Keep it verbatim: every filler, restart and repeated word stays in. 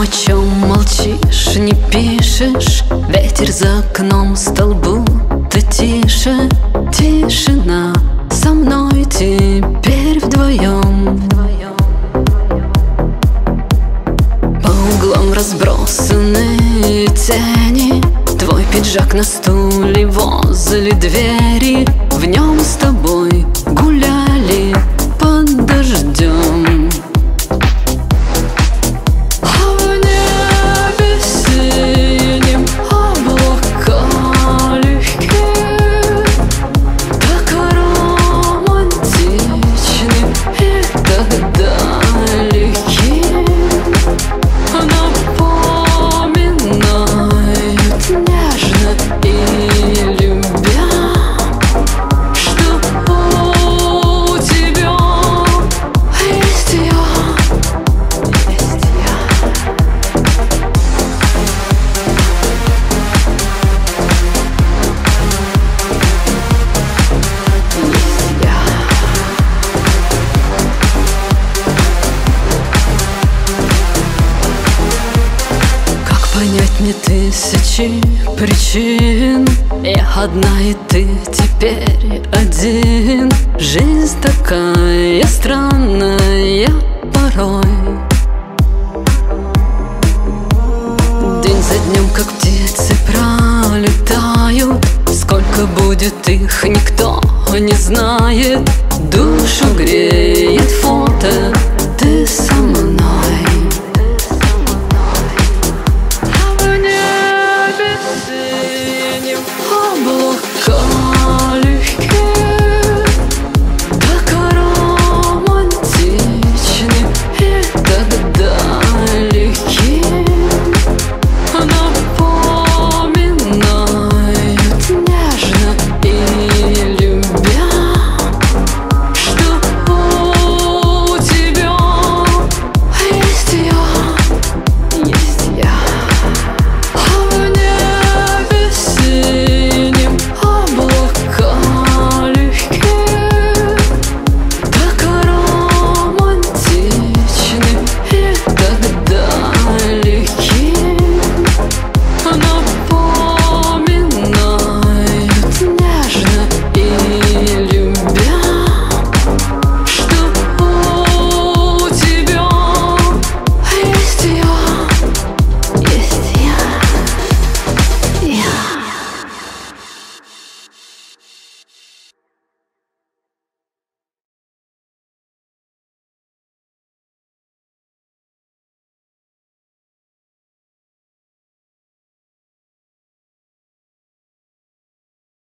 о чем молчишь, не пишешь? Ветер за окном стал будто тише. Тишина, со мной теперь вдвоем. По углам разбросаны тени. Твой пиджак на стуле возле двери. В нем с тобой гуляли под дождем. Понять мне тысячи причин. Я одна и ты теперь один. Жизнь такая странная порой. День за днем, как птицы пролетают. Сколько будет их, никто не знает. Душу греет фото